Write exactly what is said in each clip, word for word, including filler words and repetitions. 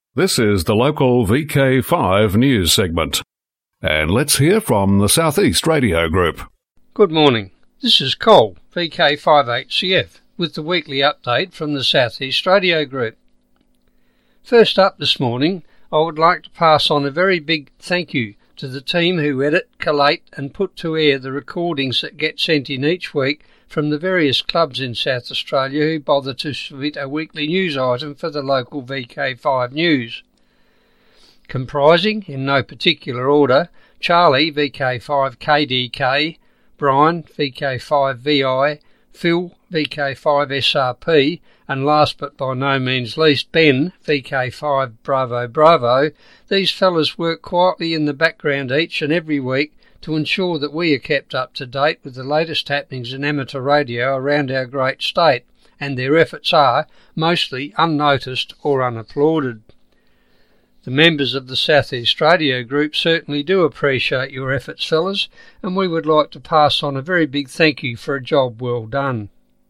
This is the local V K five news segment. And let's hear from the South East Radio Group. Good morning. This is Cole, V K five H C F, with the weekly update from the South East Radio Group. First up this morning, I would like to pass on a very big thank you to the team who edit, collate and put to air the recordings that get sent in each week from the various clubs in South Australia who bother to submit a weekly news item for the local V K five news. Comprising, in no particular order, Charlie, V K five K D K, Brian, V K five V I, Phil, V K five S R P, and last but by no means least, Ben, V K five Bravo Bravo. These fellas work quietly in the background each and every week to ensure that we are kept up to date with the latest happenings in amateur radio around our great state, and their efforts are mostly unnoticed or unapplauded. The members of the South East Radio Group certainly do appreciate your efforts, fellas, and we would like to pass on a very big thank you for a job well done.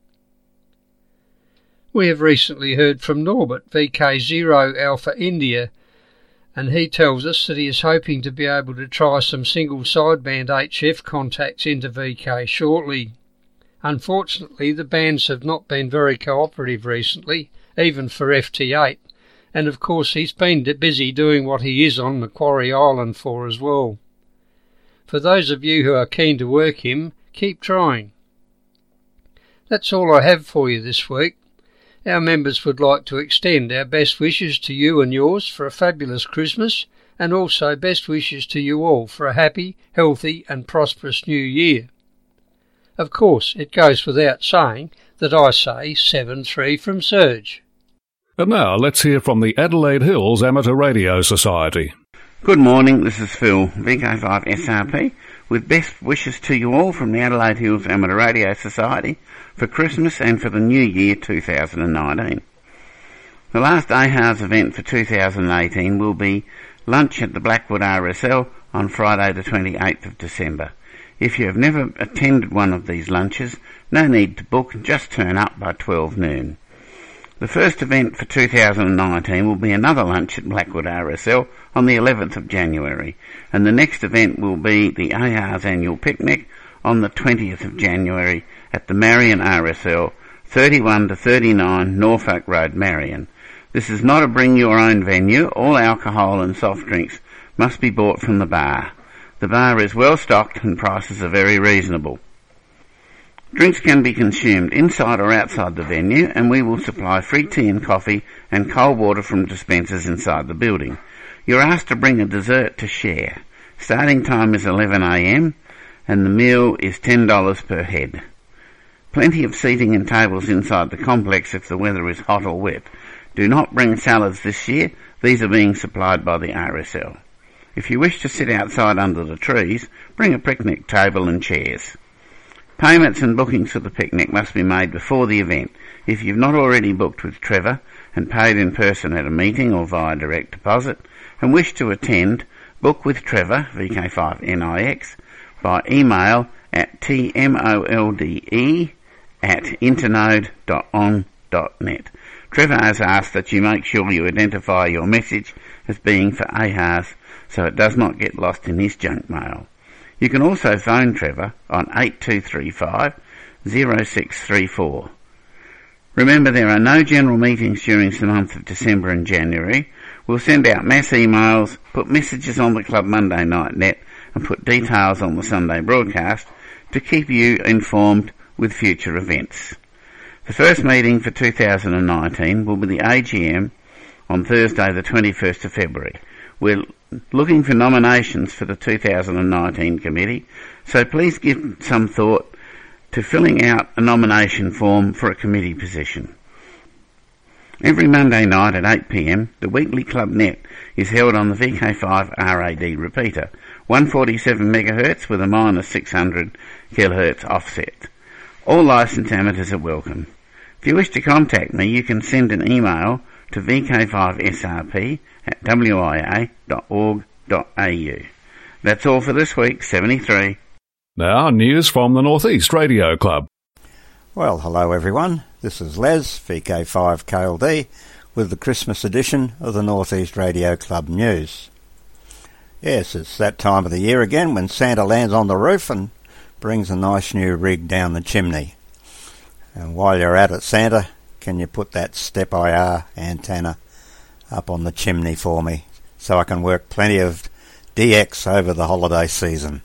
We have recently heard from Norbert, V K zero Alpha India, and he tells us that he is hoping to be able to try some single sideband H F contacts into V K shortly. Unfortunately, the bands have not been very cooperative recently, even for F T eight, and of course he's been busy doing what he is on Macquarie Island for as well. For those of you who are keen to work him, keep trying. That's all I have for you this week. Our members would like to extend our best wishes to you and yours for a fabulous Christmas, and also best wishes to you all for a happy, healthy and prosperous new year. Of course, it goes without saying that I say seven three from Serge. And now let's hear from the Adelaide Hills Amateur Radio Society. Good morning, this is Phil, V K five S R P, with best wishes to you all from the Adelaide Hills Amateur Radio Society for Christmas and for the new year two thousand nineteen. The last A H A S event for two thousand eighteen will be lunch at the Blackwood R S L on Friday the twenty-eighth of December. If you have never attended one of these lunches, no need to book, just turn up by twelve noon. The first event for two thousand nineteen will be another lunch at Blackwood R S L on the eleventh of January, and the next event will be the A H A S annual picnic on the twentieth of January at the Marion R S L, thirty-one to thirty-nine Norfolk Road, Marion. This is not a bring-your-own venue. All alcohol and soft drinks must be bought from the bar. The bar is well stocked and prices are very reasonable. Drinks can be consumed inside or outside the venue, and we will supply free tea and coffee and cold water from dispensers inside the building. You're asked to bring a dessert to share. Starting time is eleven a m and the meal is ten dollars per head. Plenty of seating and tables inside the complex if the weather is hot or wet. Do not bring salads this year. These are being supplied by the R S L. If you wish to sit outside under the trees, bring a picnic table and chairs. Payments and bookings for the picnic must be made before the event. If you've not already booked with Trevor and paid in person at a meeting or via direct deposit and wish to attend, book with Trevor, V K five N I X, by email at tmolde at internode dot on dot net. Trevor has asked that you make sure you identify your message as being for A H A S so it does not get lost in his junk mail. You can also phone Trevor on eight two three five, zero six three four. Remember, there are no general meetings during the month of December and January. We'll send out mass emails, put messages on the Club Monday Night Net and put details on the Sunday broadcast to keep you informed with future events. The first meeting for two thousand nineteen will be the A G M on Thursday the twenty-first of February. We're looking for nominations for the two thousand nineteen committee, so please give some thought to filling out a nomination form for a committee position. Every Monday night at eight p m, the weekly Club Net is held on the V K five R A D repeater, one forty-seven megahertz with a minus six hundred kilohertz offset. All licensed amateurs are welcome. If you wish to contact me, you can send an email to v k five s r p at w i a dot org dot a u. That's all for this week, seventy-three. Now, news from the North East Radio Club. Well, hello everyone. This is Les, V K five K L D, with the Christmas edition of the North East Radio Club News. Yes, it's that time of the year again when Santa lands on the roof and brings a nice new rig down the chimney. And while you're at it, Santa, can you put that Step I R antenna up on the chimney for me so I can work plenty of D X over the holiday season?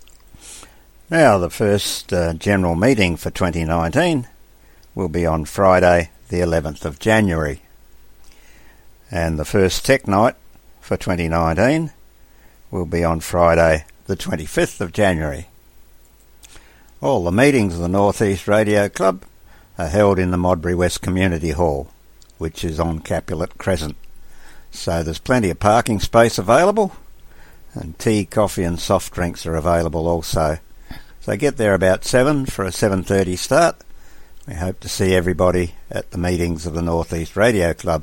Now, the first uh, general meeting for twenty nineteen will be on Friday the eleventh of January. And the first Tech Night for twenty nineteen will be on Friday the twenty-fifth of January. All the meetings of the North East Radio Club are held in the Modbury West Community Hall, which is on Capulet Crescent. So there's plenty of parking space available, and tea, coffee and soft drinks are available also. So get there about seven for a seven thirty start. We hope to see everybody at the meetings of the North East Radio Club.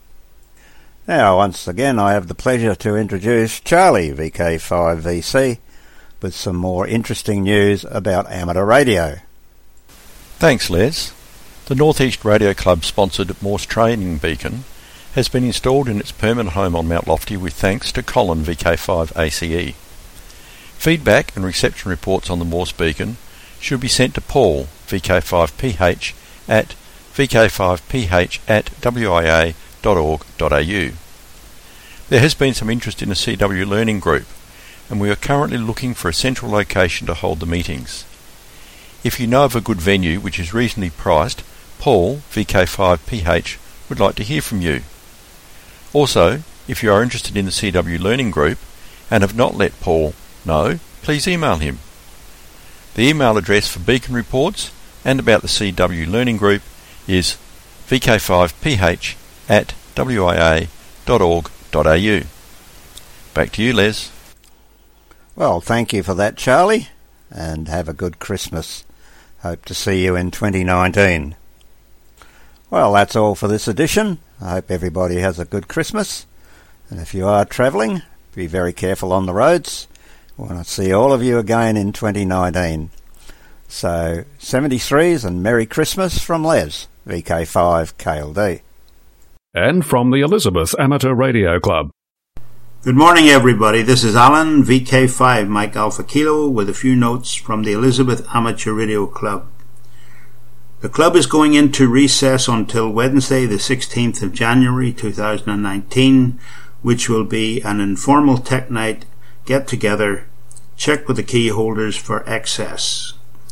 Now, once again, I have the pleasure to introduce Charlie, V K five V C, with some more interesting news about amateur radio. Thanks, Les. The North East Radio Club-sponsored Morse Training Beacon has been installed in its permanent home on Mount Lofty with thanks to Colin, V K five A C E. Feedback and reception reports on the Morse Beacon should be sent to Paul, V K five P H, at v k five p h at w i a dot org dot a u. There has been some interest in a C W learning group, and we are currently looking for a central location to hold the meetings. If you know of a good venue which is reasonably priced, Paul, V K five P H, would like to hear from you. Also, if you are interested in the C W learning group and have not let Paul know, please email him. The email address for Beacon reports and about the C W learning group is v k five p h at w i a dot org dot a u. Back to you, Les. Well, thank you for that, Charlie, and have a good Christmas. Hope to see you in twenty nineteen. Well, that's all for this edition. I hope everybody has a good Christmas, and if you are travelling, be very careful on the roads. I want to see all of you again in twenty nineteen. So, seventy-threes and Merry Christmas from Les, V K five K L D. And from the Elizabeth Amateur Radio Club. Good morning, everybody. This is Alan, V K five Mike Alpha Kilo, with a few notes from the Elizabeth Amateur Radio Club. The club is going into recess until Wednesday, the sixteenth of January two thousand nineteen, which will be an informal tech night get together. Check with the key holders for excess.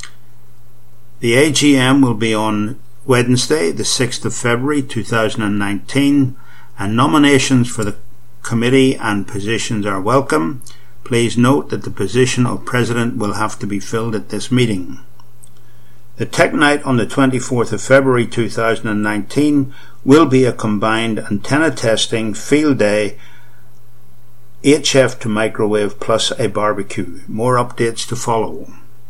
The A G M will be on Wednesday, the sixth of February two thousand nineteen, and nominations for the committee and positions are welcome. Please note that the position of president will have to be filled at this meeting. The Tech Night on the twenty-fourth of February two thousand nineteen will be a combined antenna testing field day, H F to microwave plus a barbecue. More updates to follow.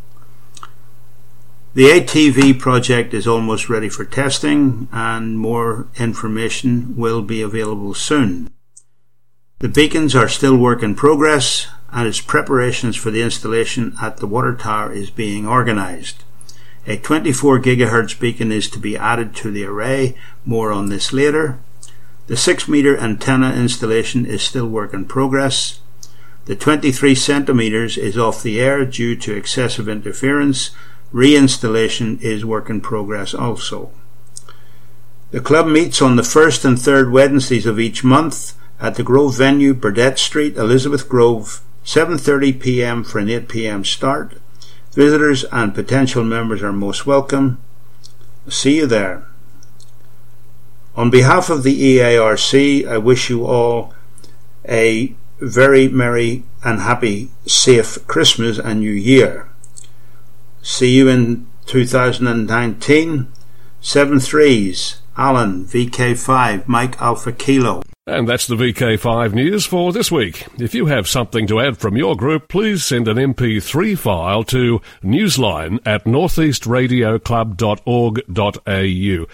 The A T V project is almost ready for testing, and more information will be available soon. The beacons are still work in progress, and its preparations for the installation at the water tower is being organised. A twenty-four gigahertz beacon is to be added to the array. More on this later. The six meter antenna installation is still work in progress. The twenty-three centimeters is off the air due to excessive interference. Reinstallation is work in progress also. The club meets on the first and third Wednesdays of each month at the Grove venue, Burdett Street, Elizabeth Grove, seven thirty p m for an eight p m start. Visitors and potential members are most welcome. See you there. On behalf of the E A R C, I wish you all a very merry and happy, safe Christmas and New Year. See you in two thousand nineteen. Seven threes, Alan, V K five, Mike Alpha Kilo. And that's the V K five news for this week. If you have something to add from your group, please send an M P three file to newsline at northeast radio club dot org dot a u.